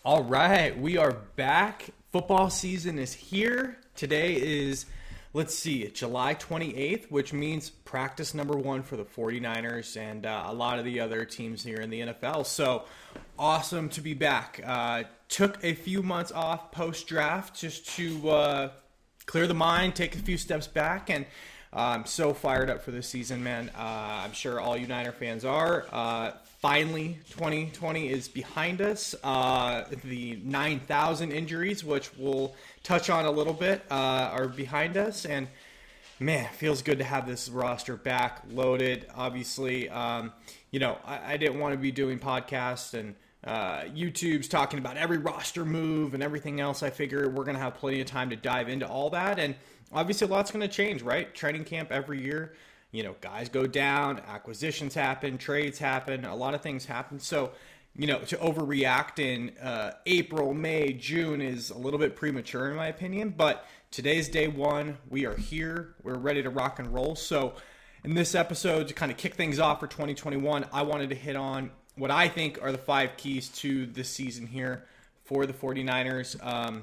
All right, we are back. Football season is here. Today is, July 28th, which means practice number 1 for the 49ers and a lot of the other teams here in the NFL. So awesome to be back. Took a few months off post-draft just to clear the mind, take a few steps back, and I'm so fired up for this season, man. I'm sure all you Niner fans are. Finally, 2020 is behind us. The 9,000 injuries, which we'll touch on a little bit, are behind us. And, man, it feels good to have this roster back, loaded. Obviously, I didn't want to be doing podcasts and YouTube's talking about every roster move and everything else. I figure we're going to have plenty of time to dive into all that. And obviously, a lot's going to change, right? Training camp every year. Guys go down, acquisitions happen, trades happen, a lot of things happen. So, to overreact in April, May, June is a little bit premature in my opinion. But today's day one. We are here. We're ready to rock and roll. So in this episode, to kind of kick things off for 2021, I wanted to hit on what I think are the 5 keys to this season here for the 49ers.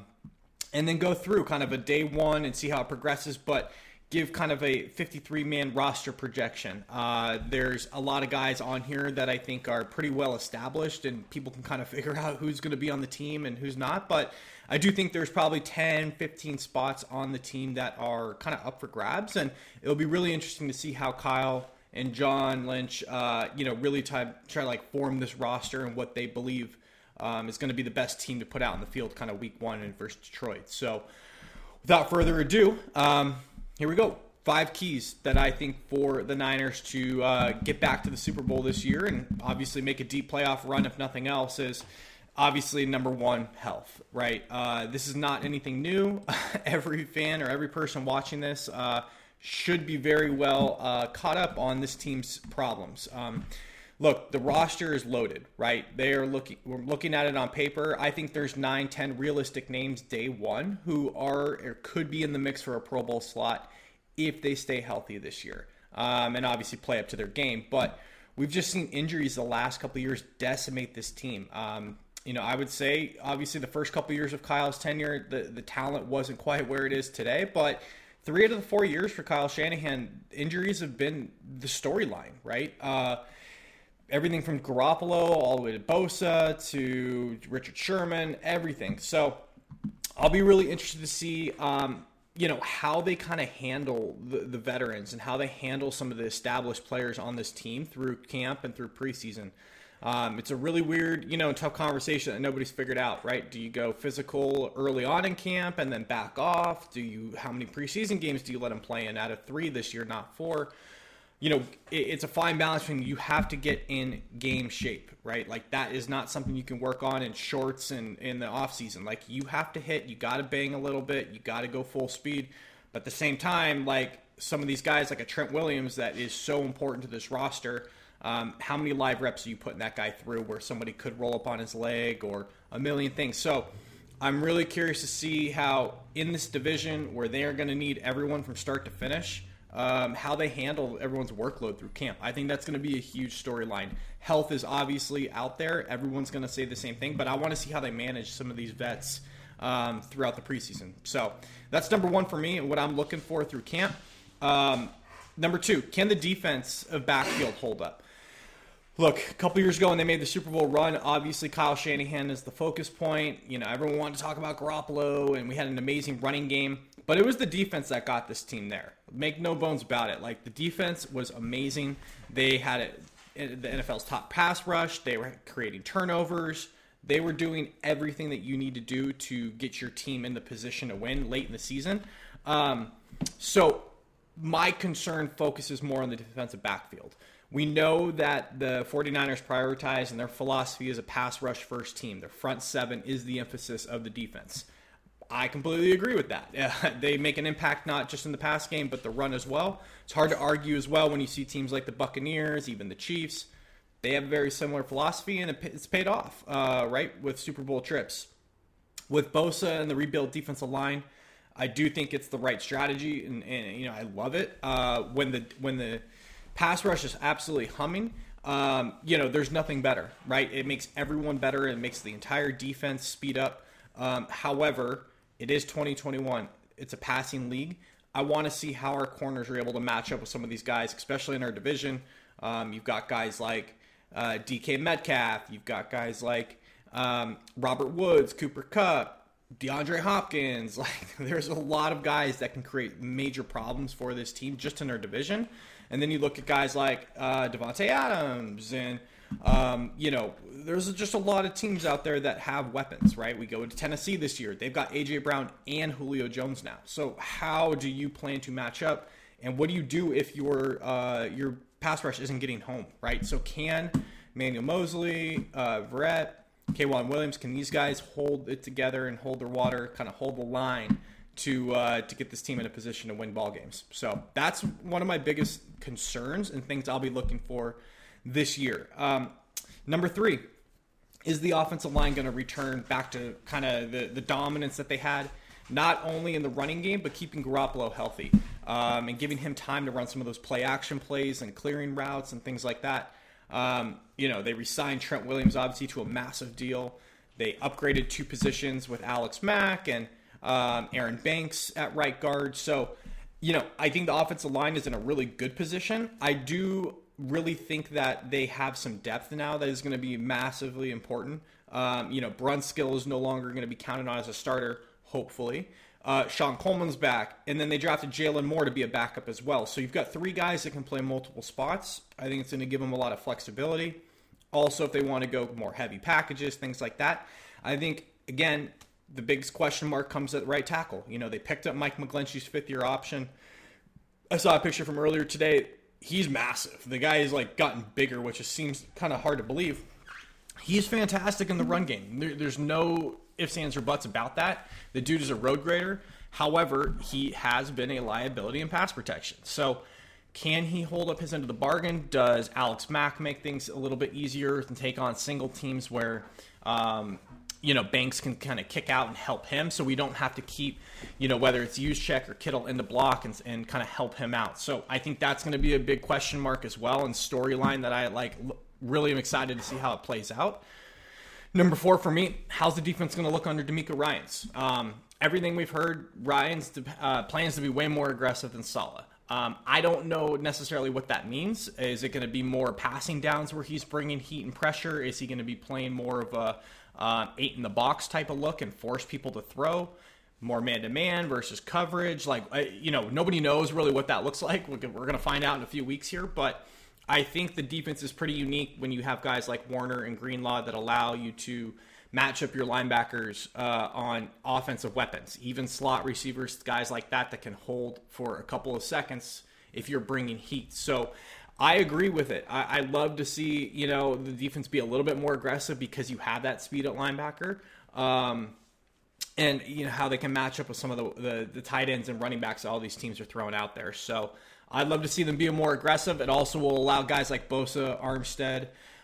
And then go through kind of a day one and see how it progresses. But give kind of a 53-man roster projection. There's a lot of guys on here that I think are pretty well established, and people can kind of figure out who's going to be on the team and who's not. But I do think there's probably 10, 15 spots on the team that are kind of up for grabs, and it'll be really interesting to see how Kyle and John Lynch, really try to like form this roster and what they believe is going to be the best team to put out in the field kind of week 1 versus Detroit. So without further ado, here we go. 5 keys that I think for the Niners to get back to the Super Bowl this year and obviously make a deep playoff run, if nothing else, is obviously number 1, health, right? This is not anything new. Every fan or every person watching this should be very well caught up on this team's problems. Look, the roster is loaded, right? We're looking at it on paper. I think there's 9, 10 realistic names day one who are or could be in the mix for a Pro Bowl slot if they stay healthy this year. And obviously play up to their game. But we've just seen injuries the last couple of years decimate this team. I would say, obviously, the first couple of years of Kyle's tenure, the talent wasn't quite where it is today. But 3 out of the 4 years for Kyle Shanahan, injuries have been the storyline, right? Everything from Garoppolo all the way to Bosa to Richard Sherman, everything. So I'll be really interested to see, how they kind of handle the veterans and how they handle some of the established players on this team through camp and through preseason. It's a really weird, and tough conversation that nobody's figured out, right? Do you go physical early on in camp and then back off? How many preseason games do you let them play in out of 3 this year, not 4? It's a fine balance between you have to get in game shape, right? Like that is not something you can work on in shorts and in the off season. Like you have to hit, you got to bang a little bit, you got to go full speed. But at the same time, like some of these guys, like a Trent Williams, that is so important to this roster. How many live reps are you putting that guy through where somebody could roll up on his leg or a million things? So I'm really curious to see how in this division where they are going to need everyone from start to finish, how they handle everyone's workload through camp. I think that's going to be a huge storyline. Health is obviously out there. Everyone's going to say the same thing, but I want to see how they manage some of these vets throughout the preseason. So that's number 1 for me and what I'm looking for through camp. Number 2, can the defense of backfield hold up? Look, a couple years ago when they made the Super Bowl run, obviously Kyle Shanahan is the focus point. Everyone wanted to talk about Garoppolo, and we had an amazing running game. But it was the defense that got this team there. Make no bones about it. Like, the defense was amazing. They had the NFL's top pass rush. They were creating turnovers. They were doing everything that you need to do to get your team in the position to win late in the season. So my concern focuses more on the defensive backfield. We know that the 49ers prioritize, and their philosophy is a pass rush first team. Their front 7 is the emphasis of the defense. I completely agree with that. They make an impact not just in the pass game, but the run as well. It's hard to argue as well when you see teams like the Buccaneers, even the Chiefs. They have a very similar philosophy, and it's paid off, right, with Super Bowl trips. With Bosa and the rebuilt defensive line, I do think it's the right strategy, and I love it. When the pass rush is absolutely humming, there's nothing better, right? It makes everyone better. It makes the entire defense speed up. However, it is 2021. It's a passing league. I want to see how our corners are able to match up with some of these guys, especially in our division. You've got guys like DK Metcalf. You've got guys like Robert Woods, Cooper Kupp, DeAndre Hopkins. Like, there's a lot of guys that can create major problems for this team just in our division. And then you look at guys like Devontae Adams and, there's just a lot of teams out there that have weapons, right? We go to Tennessee this year. They've got A.J. Brown and Julio Jones now. So how do you plan to match up? And what do you do if your pass rush isn't getting home, right? So can Manuel Mosley, Verrett, K'Waun Williams, can these guys hold it together and hold their water, kind of hold the line to get this team in a position to win ball games? So that's one of my biggest concerns and things I'll be looking for this year. Number 3, is the offensive line going to return back to kind of the dominance that they had, not only in the running game, but keeping Garoppolo healthy and giving him time to run some of those play action plays and clearing routes and things like that. They re-signed Trent Williams, obviously, to a massive deal. They upgraded 2 positions with Alex Mack and Aaron Banks at right guard. So, I think the offensive line is in a really good position. I do really think that they have some depth now that is going to be massively important. Brunskill is no longer going to be counted on as a starter, hopefully. Sean Coleman's back, and then they drafted Jalen Moore to be a backup as well. So you've got 3 guys that can play multiple spots. I think it's going to give them a lot of flexibility. Also, if they want to go more heavy packages, things like that. I think, again, the biggest question mark comes at right tackle. They picked up Mike McGlinchey's 5th-year option. I saw a picture from earlier today. He's massive. The guy has gotten bigger, which just seems kind of hard to believe. He's fantastic in the run game. There's no ifs, ands, or buts about that. The dude is a road grader. However, he has been a liability in pass protection. So can he hold up his end of the bargain? Does Alex Mack make things a little bit easier and take on single teams where Banks can kind of kick out and help him, so we don't have to keep, whether it's Juszczyk or Kittle in the block and kind of help him out. So I think that's going to be a big question mark as well, and storyline that I really am excited to see how it plays out. Number 4 for me, how's the defense going to look under DeMeco Ryans? Everything we've heard, Ryans plans to be way more aggressive than Saleh. I don't know necessarily what that means. Is it going to be more passing downs where he's bringing heat and pressure? Is he going to be playing more of a 8 in the box type of look and force people to throw? More man-to-man versus coverage? Nobody knows really what that looks like. We're going to find out in a few weeks here, but I think the defense is pretty unique when you have guys like Warner and Greenlaw that allow you to match up your linebackers on offensive weapons, even slot receivers, guys like that can hold for a couple of seconds if you're bringing heat. So I agree with it. I love to see, the defense be a little bit more aggressive because you have that speed at linebacker. And, how they can match up with some of the tight ends and running backs that all these teams are throwing out there. So I'd love to see them be more aggressive. It also will allow guys like Bosa, Armstead,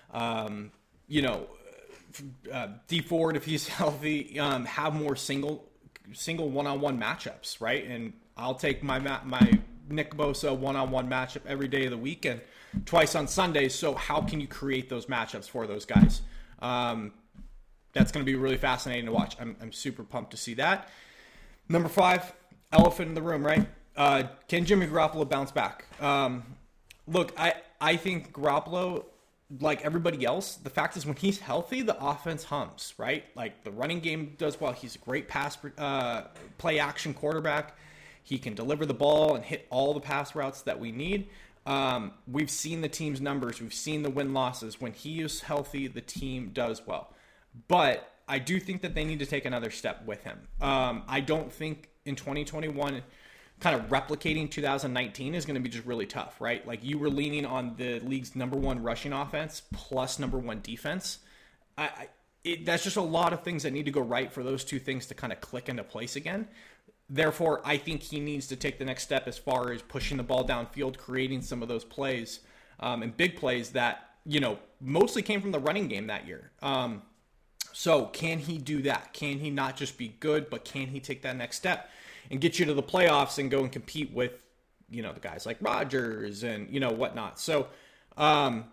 D Ford, if he's healthy, have more single one-on-one matchups, right? And I'll take my Nick Bosa one-on-one matchup every day of the week and twice on Sundays. So how can you create those matchups for those guys? That's going to be really fascinating to watch. I'm super pumped to see that. Number 5, elephant in the room, right? Can Jimmy Garoppolo bounce back? Look, I think Garoppolo, like everybody else, the fact is when he's healthy, the offense hums, right? Like the running game does well. He's a great pass play action quarterback. He can deliver the ball and hit all the pass routes that we need. We've seen the team's numbers. We've seen the win-losses. When he is healthy, the team does well. But I do think that they need to take another step with him. I don't think in 2021 kind of replicating 2019 is going to be just really tough, right? Like you were leaning on the league's number 1 rushing offense plus number 1 defense. That's just a lot of things that need to go right for those 2 things to kind of click into place again. Therefore, I think he needs to take the next step as far as pushing the ball downfield, creating some of those plays and big plays that, mostly came from the running game that year. So can he do that? Can he not just be good, but can he take that next step and get you to the playoffs and go and compete with, the guys like Rodgers and, whatnot. So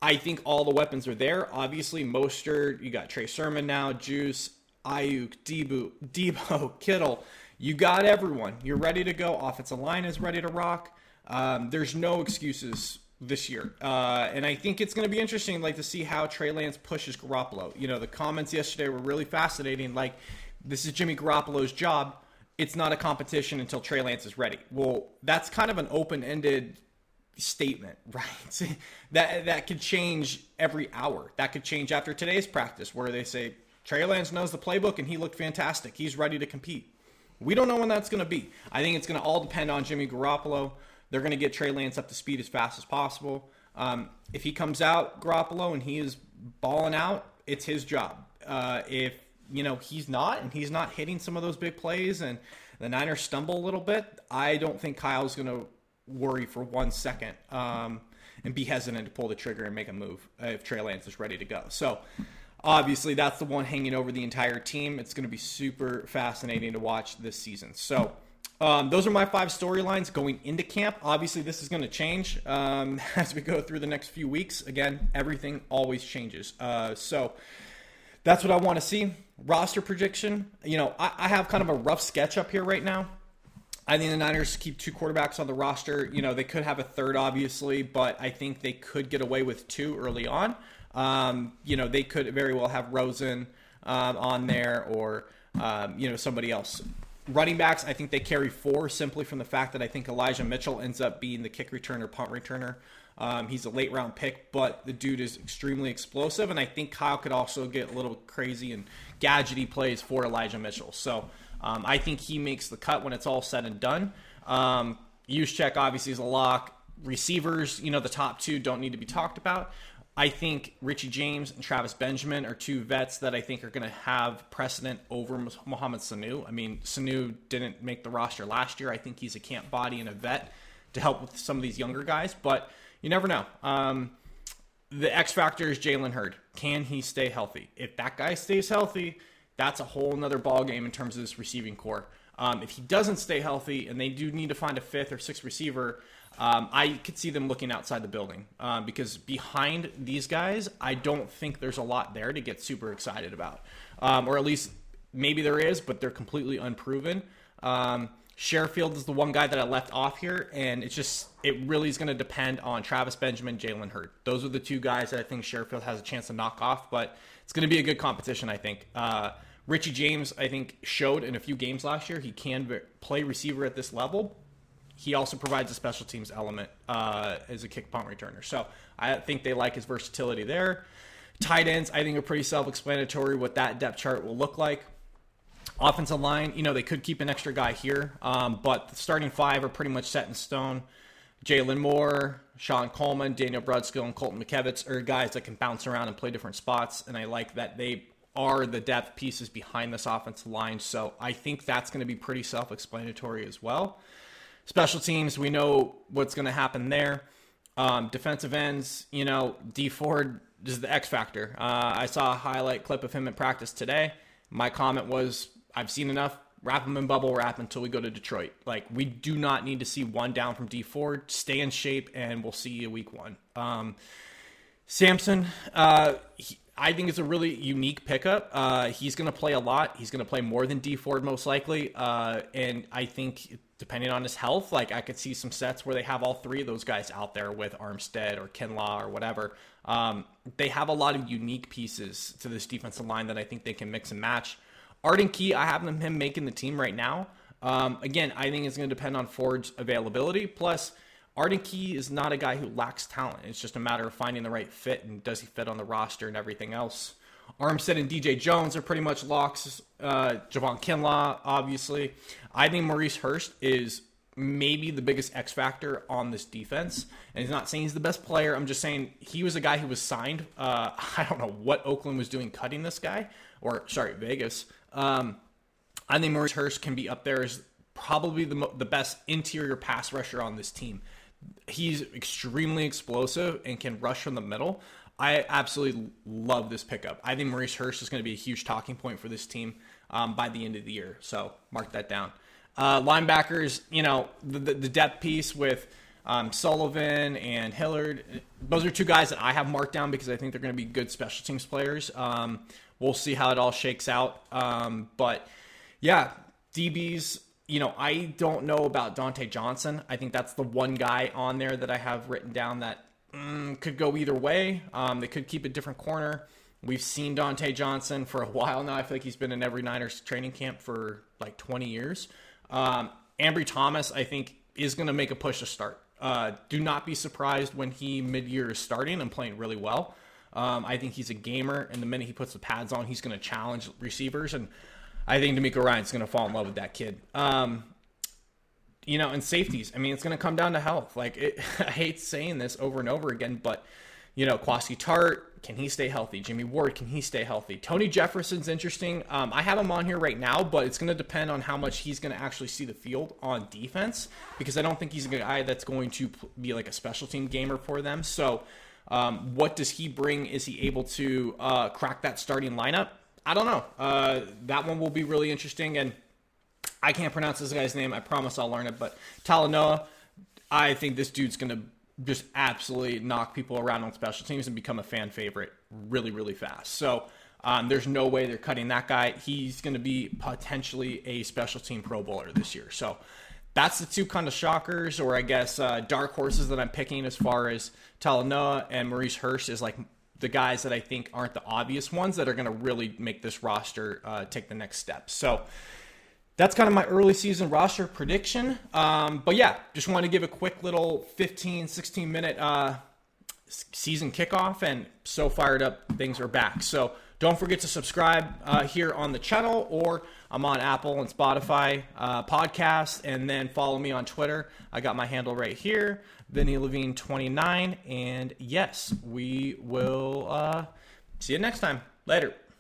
I think all the weapons are there. Obviously, Mostert, you got Trey Sermon now, Juice, Ayuk, Debo, Kittle. You got everyone. You're ready to go. Offensive line is ready to rock. There's no excuses this year. And I think it's going to be interesting to see how Trey Lance pushes Garoppolo. The comments yesterday were really fascinating. This is Jimmy Garoppolo's job. It's not a competition until Trey Lance is ready. Well, that's kind of an open-ended statement, right? that could change every hour. That could change after today's practice where they say, Trey Lance knows the playbook and he looked fantastic. He's ready to compete. We don't know when that's going to be. I think it's going to all depend on Jimmy Garoppolo. They're going to get Trey Lance up to speed as fast as possible. If he comes out, Garoppolo, and he is balling out, it's his job. If he's not, and he's not hitting some of those big plays, and the Niners stumble a little bit, I don't think Kyle's going to worry for 1 second and be hesitant to pull the trigger and make a move if Trey Lance is ready to go. So, obviously, that's the one hanging over the entire team. It's going to be super fascinating to watch this season. So, those are my 5 storylines going into camp. Obviously, this is going to change as we go through the next few weeks. Again, everything always changes. So, that's what I want to see. Roster prediction. I have kind of a rough sketch up here right now. I think the Niners keep 2 quarterbacks on the roster. They could have a third, obviously, but I think they could get away with 2 early on. They could very well have Rosen on there or, somebody else. Running backs, I think they carry 4 simply from the fact that I think Elijah Mitchell ends up being the kick returner, punt returner. He's a late round pick, but the dude is extremely explosive, and I think Kyle could also get a little crazy and gadgety plays for Elijah Mitchell. So I think he makes the cut when it's all said and done. Juszczyk obviously is a lock. Receivers, the top 2 don't need to be talked about. I think Richie James and Travis Benjamin are 2 vets that I think are going to have precedent over Mohamed Sanu. I mean, Sanu didn't make the roster last year. I think he's a camp body and a vet to help with some of these younger guys, but you never know. The X factor is Jalen Hurd. Can he stay healthy? If that guy stays healthy, that's a whole nother ballgame in terms of this receiving core. If he doesn't stay healthy and they do need to find a 5th or 6th receiver, I could see them looking outside the building because behind these guys, I don't think there's a lot there to get super excited about. Or at least maybe there is, but they're completely unproven. Sherfield is the one guy that I left off here, and it really is going to depend on Travis Benjamin, Jalen Hurd. Those are the 2 guys that I think Sherfield has a chance to knock off, but it's going to be a good competition, I think. Richie James, I think, showed in a few games last year he can play receiver at this level. He also provides a special teams element as a kick punt returner. So I think they like his versatility there. Tight ends, I think, are pretty self-explanatory what that depth chart will look like. Offensive line, they could keep an extra guy here, but the starting 5 are pretty much set in stone. Jalen Moore, Sean Coleman, Daniel Brunskill, and Colton McKevitz are guys that can bounce around and play different spots, and I like that they are the depth pieces behind this offensive line, so I think that's going to be pretty self-explanatory as well. Special teams, we know what's going to happen there. Defensive ends, D Ford is the X factor. I saw a highlight clip of him in practice today. My comment was, I've seen enough. Wrap him in bubble wrap until we go to Detroit. We do not need to see 1 down from D Ford. Stay in shape, and we'll see you week 1. Samson, I think it's a really unique pickup. He's going to play a lot. He's going to play more than D Ford most likely. And I think depending on his health, I could see some sets where they have all 3 of those guys out there with Armstead or Kinlaw or whatever. They have a lot of unique pieces to this defensive line that I think they can mix and match. Arden Key, I have him making the team right now. Again, I think it's going to depend on Ford's availability. Plus, Arden Key is not a guy who lacks talent. It's just a matter of finding the right fit and does he fit on the roster and everything else. Armstead and DJ Jones are pretty much locks. Javon Kinlaw, obviously. I think Maurice Hurst is maybe the biggest X factor on this defense. And he's not saying he's the best player. I'm just saying he was a guy who was signed. I don't know what Oakland was doing cutting this guy. Vegas. I think Maurice Hurst can be up there as probably the best interior pass rusher on this team. He's extremely explosive and can rush from the middle. I absolutely love this pickup. I think Maurice Hurst is going to be a huge talking point for this team by the end of the year. So mark that down. Linebackers, the depth piece with Sullivan and Hillard. Those are two guys that I have marked down because I think they're going to be good special teams players. We'll see how it all shakes out. But yeah, DBs, I don't know about Dante Johnson. I think that's the one guy on there that I have written down that could go either way. They could keep a different corner. We've seen Dante Johnson for a while now. I feel like he's been in every Niners training camp for like 20 years. Ambry Thomas, I think, is going to make a push to start. Do not be surprised when he mid-year is starting and playing really well. I think he's a gamer, and the minute he puts the pads on, he's going to challenge receivers, and I think DeMeco Ryans going to fall in love with that kid. And safeties, it's going to come down to health. I hate saying this over and over again, but, Kwasi Tart, can he stay healthy? Jimmy Ward, can he stay healthy? Tony Jefferson's interesting. I have him on here right now, but it's going to depend on how much he's going to actually see the field on defense, because I don't think he's a guy that's going to be like a special team gamer for them. So what does he bring? Is he able to crack that starting lineup? I don't know. That one will be really interesting, and I can't pronounce this guy's name. I promise I'll learn it, but Talanoa, I think this dude's going to just absolutely knock people around on special teams and become a fan favorite really, really fast. So there's no way they're cutting that guy. He's going to be potentially a special team Pro Bowler this year. So that's the two kind of shockers, or I guess dark horses that I'm picking as far as Talanoa and Maurice Hurst is like the guys that I think aren't the obvious ones that are going to really make this roster take the next step. So that's kind of my early season roster prediction. But yeah, just want to give a quick little 15, 16-minute season kickoff, and so fired up things are back. So don't forget to subscribe here on the channel, or I'm on Apple and Spotify podcasts, and then follow me on Twitter. I got my handle right here, Vinny Levine 29, and yes, we will see you next time. Later.